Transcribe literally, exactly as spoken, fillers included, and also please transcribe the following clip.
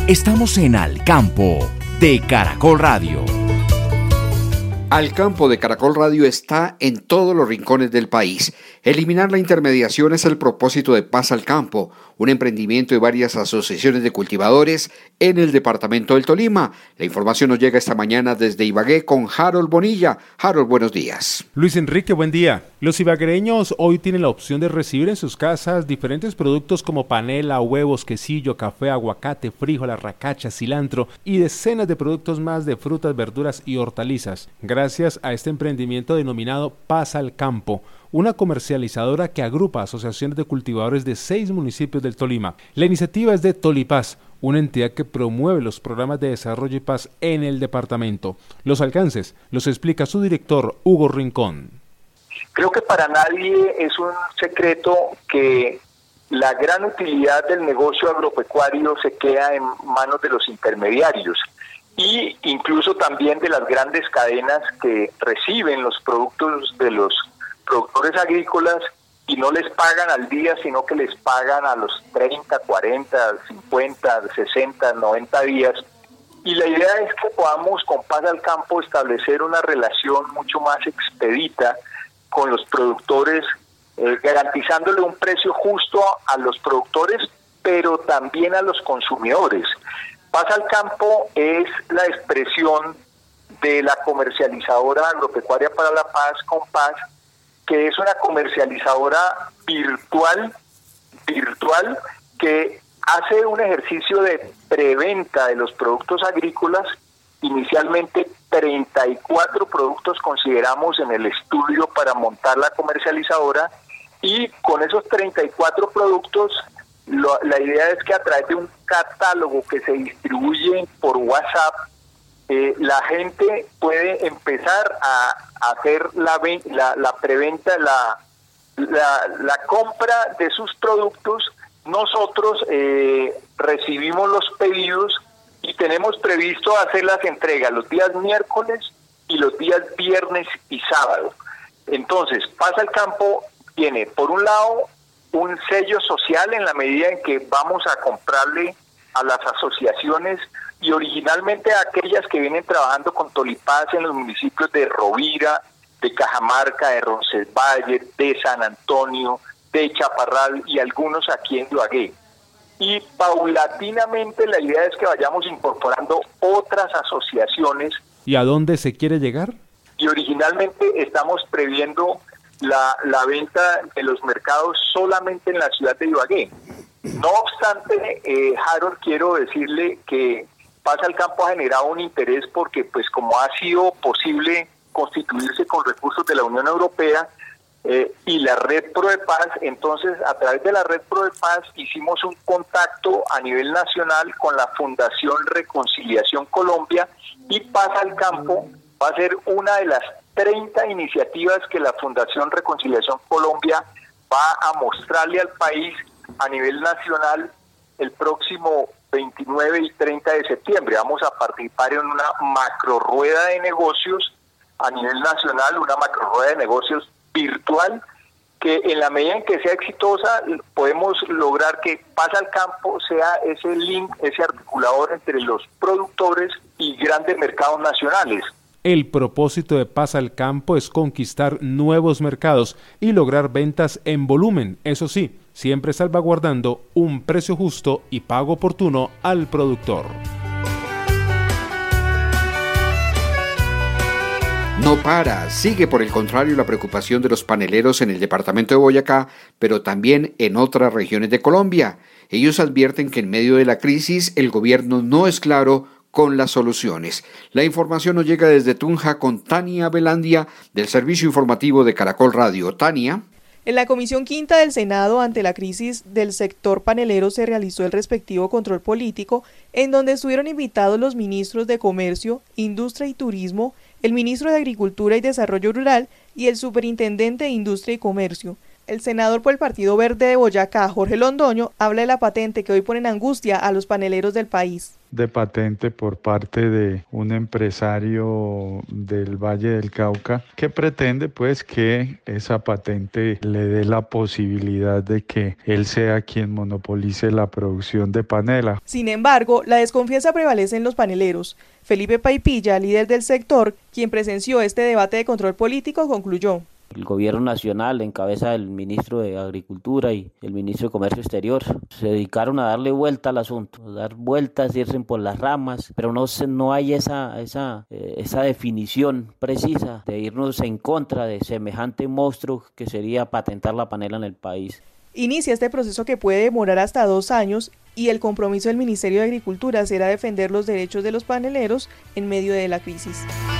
Estamos en Al Campo de Caracol Radio. Al Campo de Caracol Radio está en todos los rincones del país. Eliminar la intermediación es el propósito de Paz al Campo, un emprendimiento de varias asociaciones de cultivadores en el departamento del Tolima. La información nos llega esta mañana desde Ibagué con Harold Bonilla. Harold, buenos días. Luis Enrique, buen día. Los ibaguereños hoy tienen la opción de recibir en sus casas diferentes productos como panela, huevos, quesillo, café, aguacate, frijol, arracacha, cilantro y decenas de productos más de frutas, verduras y hortalizas, gracias a este emprendimiento denominado Paz al Campo, una comercializadora que agrupa asociaciones de cultivadores de seis municipios del Tolima. La iniciativa es de Tolipaz, una entidad que promueve los programas de desarrollo y paz en el departamento. Los alcances los explica su director, Hugo Rincón. Creo que para nadie es un secreto que la gran utilidad del negocio agropecuario se queda en manos de los intermediarios y incluso también de las grandes cadenas que reciben los productos de los productores agrícolas y no les pagan al día, sino que les pagan a los treinta, cuarenta, cincuenta, sesenta, noventa días. Y la idea es que podamos con Paz al Campo establecer una relación mucho más expedita con los productores, eh, garantizándole un precio justo a los productores, pero también a los consumidores. Paz al Campo es la expresión de la comercializadora agropecuaria para la paz, Compaz, que es una comercializadora virtual, virtual que hace un ejercicio de preventa de los productos agrícolas. Inicialmente treinta y cuatro productos consideramos en el estudio para montar la comercializadora, y con esos treinta y cuatro productos lo, la idea es que a través de un catálogo que se distribuye por WhatsApp, eh, la gente puede empezar a, a hacer la, la, la preventa, la, la, la compra de sus productos. Nosotros eh, recibimos los pedidos y tenemos previsto hacer las entregas los días miércoles y los días viernes y sábado. Entonces, Paz al Campo tiene, por un lado, un sello social en la medida en que vamos a comprarle a las asociaciones y originalmente a aquellas que vienen trabajando con Tolipaz en los municipios de Rovira, de Cajamarca, de Roncesvalles, de San Antonio, de Chaparral y algunos aquí en Ibagué. Y paulatinamente la idea es que vayamos incorporando otras asociaciones. ¿Y a dónde se quiere llegar? Y originalmente estamos previendo la, la venta de los mercados solamente en la ciudad de Ibagué. No obstante, eh, Harold, quiero decirle que Paz al Campo ha generado un interés porque, pues, como ha sido posible constituirse con recursos de la Unión Europea, Eh, y la Red Pro de Paz, entonces a través de la Red Pro de Paz hicimos un contacto a nivel nacional con la Fundación Reconciliación Colombia, y Paz al Campo va a ser una de las treinta iniciativas que la Fundación Reconciliación Colombia va a mostrarle al país a nivel nacional el próximo veintinueve y treinta de septiembre. Vamos a participar en una macro rueda de negocios a nivel nacional, una macro rueda de negocios virtual, que en la medida en que sea exitosa podemos lograr que Paz al Campo sea ese link, ese articulador entre los productores y grandes mercados nacionales. El propósito de Paz al Campo es conquistar nuevos mercados y lograr ventas en volumen, eso sí, siempre salvaguardando un precio justo y pago oportuno al productor. No para, sigue por el contrario la preocupación de los paneleros en el departamento de Boyacá, pero también en otras regiones de Colombia. Ellos advierten que en medio de la crisis el gobierno no es claro con las soluciones. La información nos llega desde Tunja con Tania Belandia del Servicio Informativo de Caracol Radio. Tania. En la Comisión Quinta del Senado, ante la crisis del sector panelero, se realizó el respectivo control político, en donde estuvieron invitados los ministros de Comercio, Industria y Turismo, el ministro de Agricultura y Desarrollo Rural y el superintendente de Industria y Comercio. El senador por el Partido Verde de Boyacá, Jorge Londoño, habla de la patente que hoy pone en angustia a los paneleros del país. De patente por parte de un empresario del Valle del Cauca que pretende pues que esa patente le dé la posibilidad de que él sea quien monopolice la producción de panela. Sin embargo, la desconfianza prevalece en los paneleros. Felipe Paipilla, líder del sector, quien presenció este debate de control político, concluyó. El gobierno nacional, en cabeza del ministro de Agricultura y el ministro de Comercio Exterior, se dedicaron a darle vuelta al asunto, a dar vueltas, irse por las ramas, pero no, se, no hay esa, esa, eh, esa definición precisa de irnos en contra de semejante monstruo que sería patentar la panela en el país. Inicia este proceso que puede demorar hasta dos años y el compromiso del Ministerio de Agricultura será defender los derechos de los paneleros en medio de la crisis.